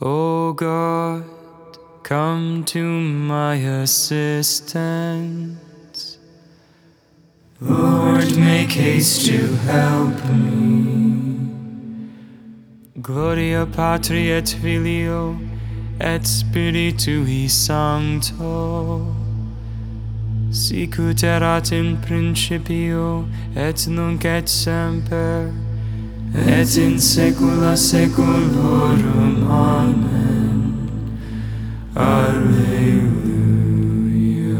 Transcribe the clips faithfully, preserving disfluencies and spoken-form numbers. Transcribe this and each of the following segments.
O God, come to my assistance. Lord, make haste to help me. Gloria Patri et Filio et Spiritui Sancto, sicut erat in principio et nunc et semper et in saecula saeculorum. Amen. Alleluia.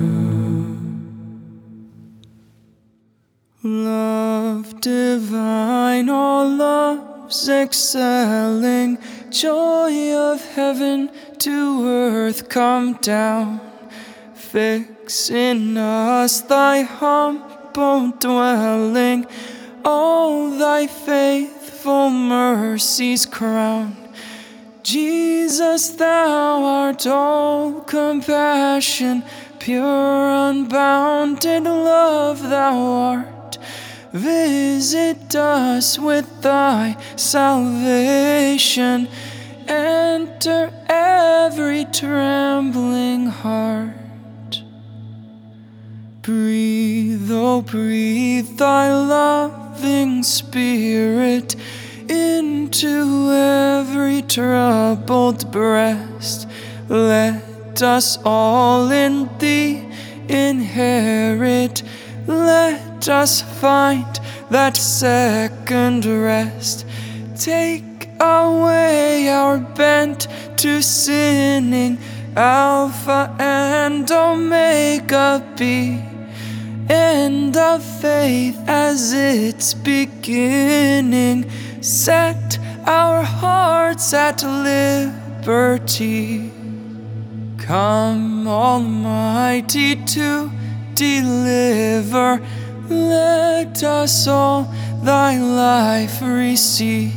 Love divine, all loves excelling, joy of heaven to earth come down. Fix in us thy humble dwelling, all thy faithful mercies crown. Jesus, thou art all compassion, pure unbounded love thou art. Visit us with thy salvation, enter every trembling heart. Breathe, oh breathe thy loving spirit into every troubled breast. Let us all in thee inherit, let us find that second rest. Take away our bent to sinning, Alpha and Omega be, end of faith as its beginning. Set our hearts at liberty. Come, Almighty, to deliver. Let us all thy life receive.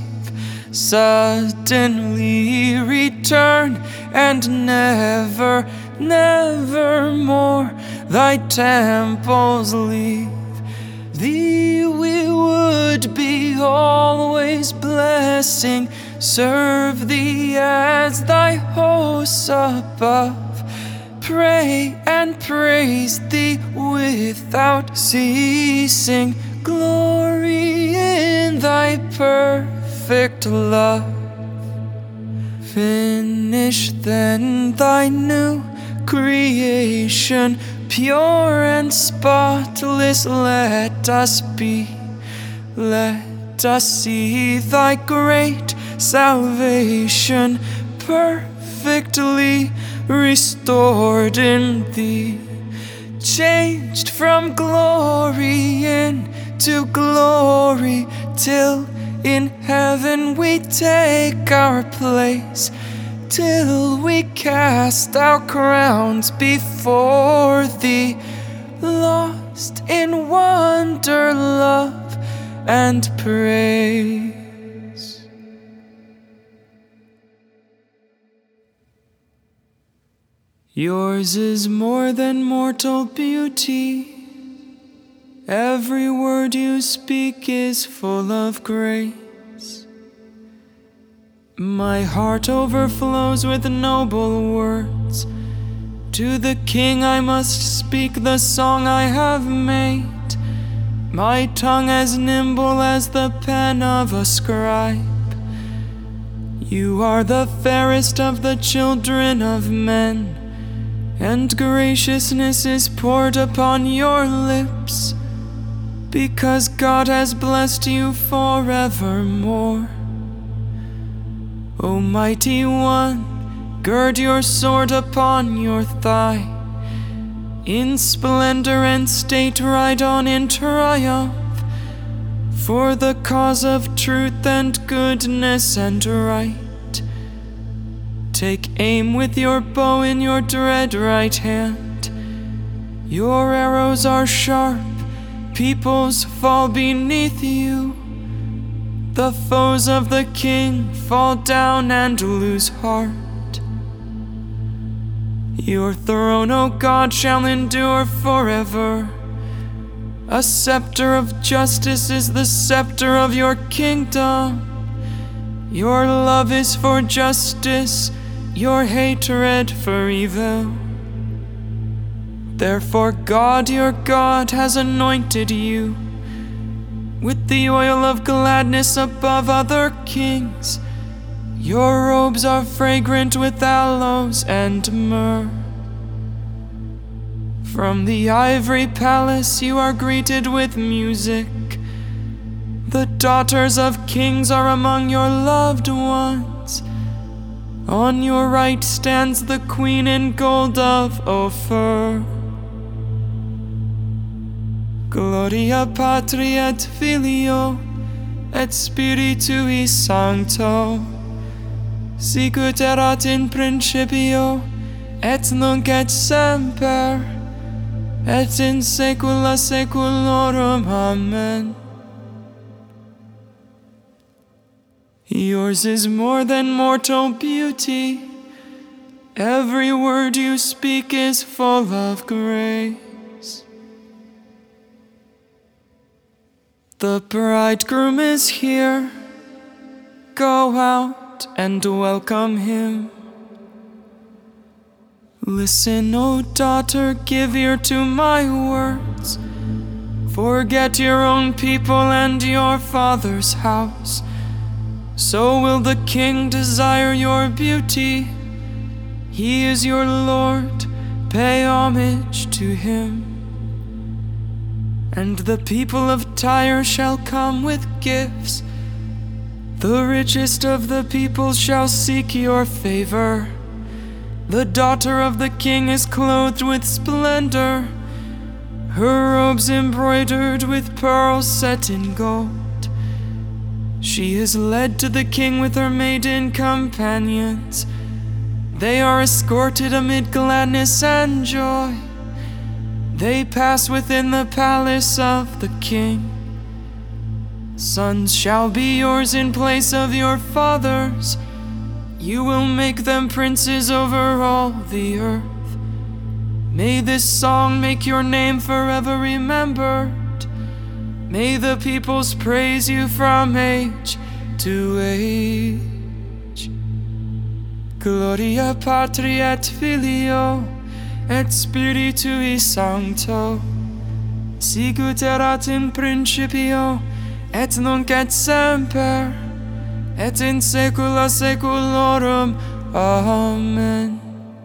Suddenly return and never, never more thy temples leave. Thee we would be always blessing, serve thee as thy hosts above, pray and praise thee without ceasing, glory in thy perfect love. Finish then thy new creation, pure and spotless let us be. Let us see thy great salvation, perfectly restored in thee. Changed from glory into glory, till in heaven we take our place, till we cast our crowns before thee, lost in wonder, love, and praise. Yours is more than mortal beauty, every word you speak is full of grace. My heart overflows with noble words. To the King I must speak the song I have made, my tongue as nimble as the pen of a scribe. You are the fairest of the children of men, and graciousness is poured upon your lips, because God has blessed you forevermore. O mighty one, gird your sword upon your thigh, in splendor and state ride on in triumph, for the cause of truth and goodness and right. Take aim with your bow in your dread right hand. Your arrows are sharp, peoples fall beneath you. The foes of the King fall down and lose heart. Your throne, O God, shall endure forever. A scepter of justice is the scepter of your kingdom. Your love is for justice your hatred for evil. Therefore God your God has anointed you with the oil of gladness above other kings. Your robes are fragrant with aloes and myrrh. From the ivory palace you are greeted with music. The daughters of kings are among your loved ones. On your right stands the queen in gold of Ophir. Gloria Patri et Filio et Spiritui Sancto, sicut erat in principio et nunc et semper et in saecula saeculorum. Amen. Yours is more than mortal beauty. Every word you speak is full of grace. The bridegroom is here. Go out and welcome him. Listen, O daughter, give ear to my words. Forget your own people and your father's house. So will the king desire your beauty. He is your Lord, pay homage to him. And the people of Tyre shall come with gifts. The richest of the people shall seek your favor. The daughter of the king is clothed with splendor, her robes embroidered with pearls set in gold. She is led to the king with her maiden companions. They are escorted amid gladness and joy. They pass within the palace of the king. Sons shall be yours in place of your fathers. You will make them princes over all the earth. May this song make your name forever remembered. May the peoples praise you from age to age. Gloria Patri et Filio et Spiritui Sancto, sicut erat in principio et nunc et semper et in saecula saeculorum. Amen.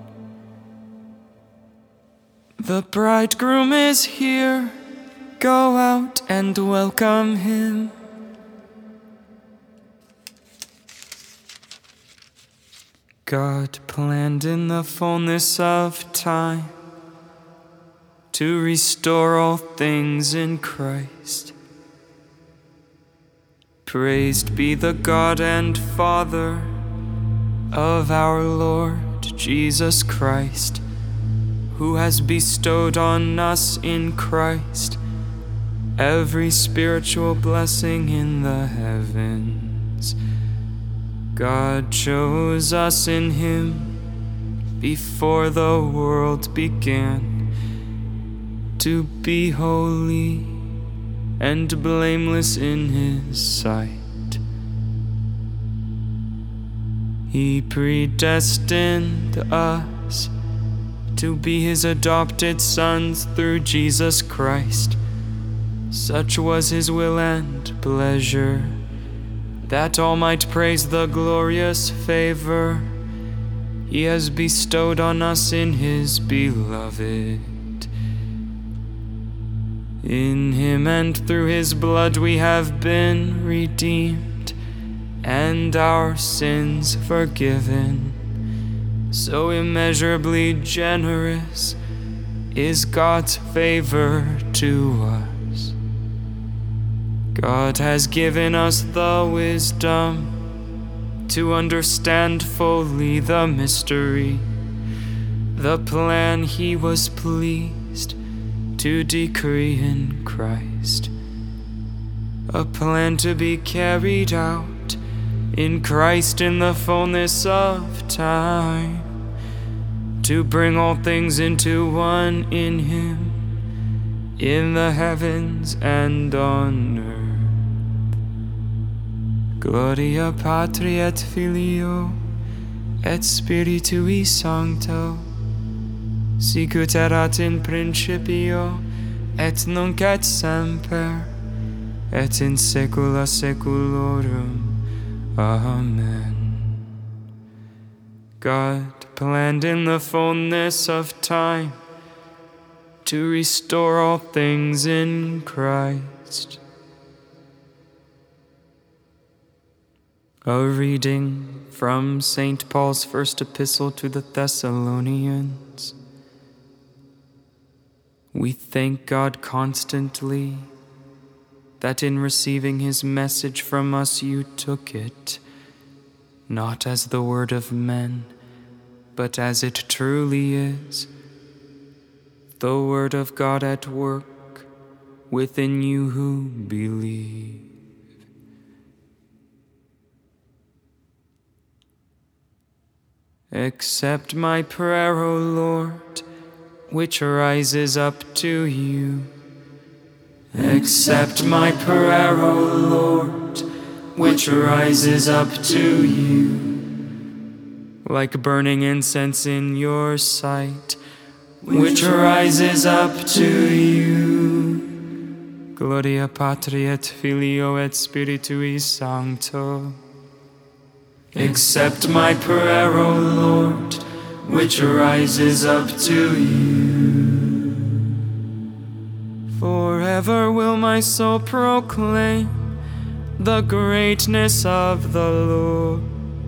The bridegroom is here. Go out and welcome him. God planned in the fullness of time to restore all things in Christ. Praised be the God and Father of our Lord Jesus Christ, who has bestowed on us in Christ every spiritual blessing in the heavens. God chose us in him before the world began to be holy and blameless in his sight. He predestined us to be his adopted sons through Jesus Christ. Such was his will and pleasure, that all might praise the glorious favor he has bestowed on us in his beloved. In him and through his blood we have been redeemed, and our sins forgiven. So immeasurably generous is God's favor to us. God has given us the wisdom to understand fully the mystery, the plan he was pleased to decree in Christ, a plan to be carried out in Christ in the fullness of time, to bring all things into one in him, in the heavens and on earth. Gloria Patri et Filio et Spiritui Sancto, sic ut erat in principio, et nunc et semper, et in saecula saeculorum. Amen. God planned in the fullness of time to restore all things in Christ. A reading from Saint Paul's first epistle to the Thessalonians. We thank God constantly that in receiving his message from us you took it, not as the word of men, but as it truly is, the word of God at work within you who believe. Accept my prayer, O Lord, which rises up to you. Accept my prayer, O Lord, which rises up to you. Like burning incense in your sight, which rises up to you. Gloria Patri et Filio et Spiritui Sancto. Accept my prayer, O Lord, which rises up to you. Forever will my soul proclaim the greatness of the Lord.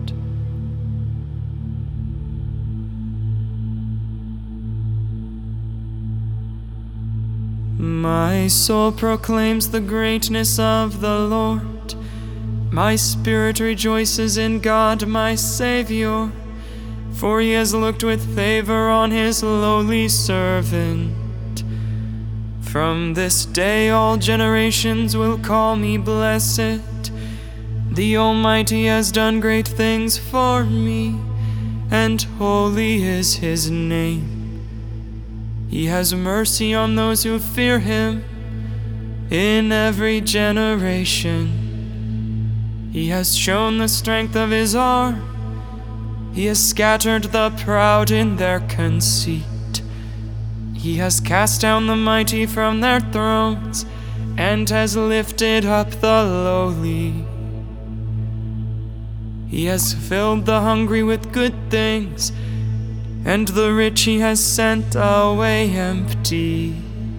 My soul proclaims the greatness of the Lord. My spirit rejoices in God my Savior, for he has looked with favor on his lowly servant. From this day all generations will call me blessed. The Almighty has done great things for me, and holy is his name. He has mercy on those who fear him in every generation. He has shown the strength of his arm. He has scattered the proud in their conceit. He has cast down the mighty from their thrones and has lifted up the lowly. He has filled the hungry with good things, and the rich he has sent away empty.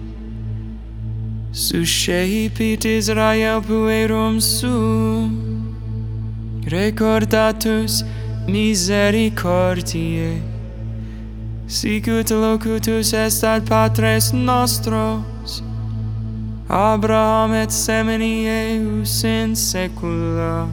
Suscepit Israel puerum suum, recordatus misericordiae, sic ut locutus est ad patres nostros, Abraham et semini eius in saecula.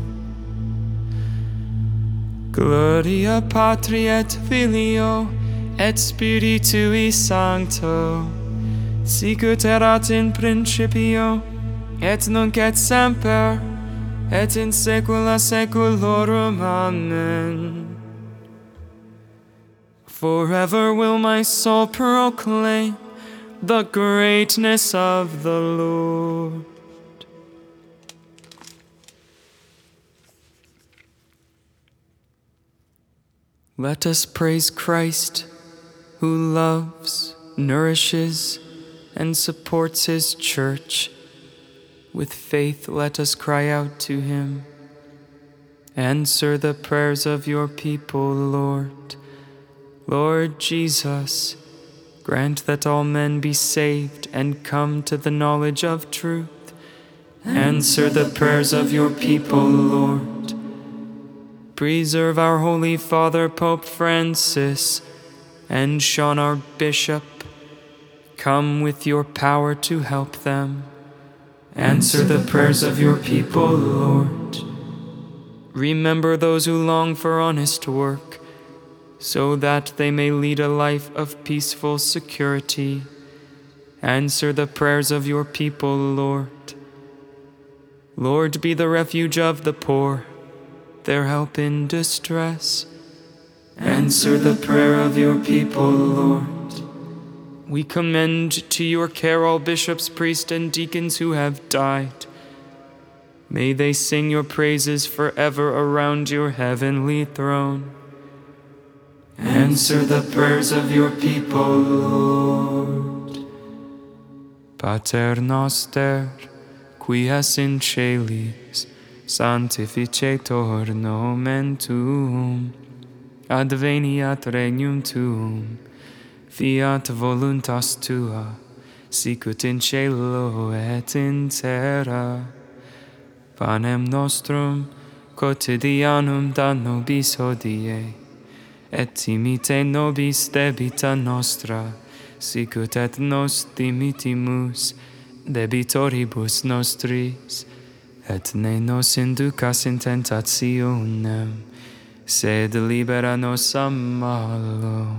Gloria Patri et Filio et Spiritui Sancto, sic ut erat in principio, et nunc et semper, et in saecula saeculorum. Amen. Forever will my soul proclaim the greatness of the Lord. Let us praise Christ, who loves, nourishes, and supports his church. With faith let us cry out to him. Answer the prayers of your people, Lord. Lord Jesus, grant that all men be saved and come to the knowledge of truth. Answer the prayers of your people, Lord. Preserve our Holy Father, Pope Francis, and Sean, our Bishop. Come with your power to help them. Answer the prayers of your people, Lord. Remember those who long for honest work, so that they may lead a life of peaceful security. Answer the prayers of your people, Lord. Lord, be the refuge of the poor, their help in distress. Answer the prayer of your people, Lord. We commend to your care all bishops, priests, and deacons who have died. May they sing your praises forever around your heavenly throne. Answer the prayers of your people, Lord. Pater noster, qui es in celis, sanctificetur nomen tuum, adveniat regnum tuum, fiat voluntas tua, sicut in cielo et in terra. Panem nostrum quotidianum da nobis hodie, et imite nobis debita nostra, sicut et nos dimitimus debitoribus nostris, et ne nos inducas in tentationem, sed libera nos a malo.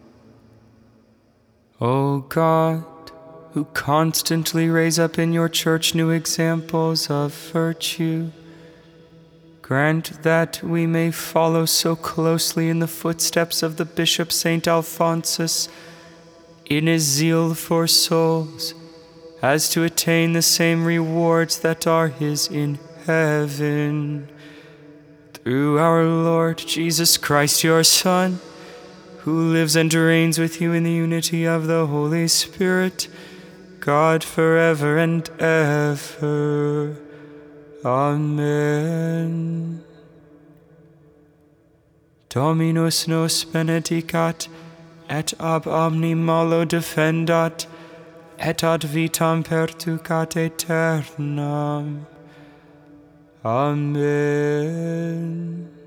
O God, who constantly raise up in your church new examples of virtue, grant that we may follow so closely in the footsteps of the Bishop Saint Alphonsus in his zeal for souls, as to attain the same rewards that are his in heaven. Through our Lord Jesus Christ, your Son, who lives and reigns with you in the unity of the Holy Spirit, God forever and ever. Amen. Dominus nos benedicat, et ab omni malo defendat, et ad vitam perducat aeternam. Amen.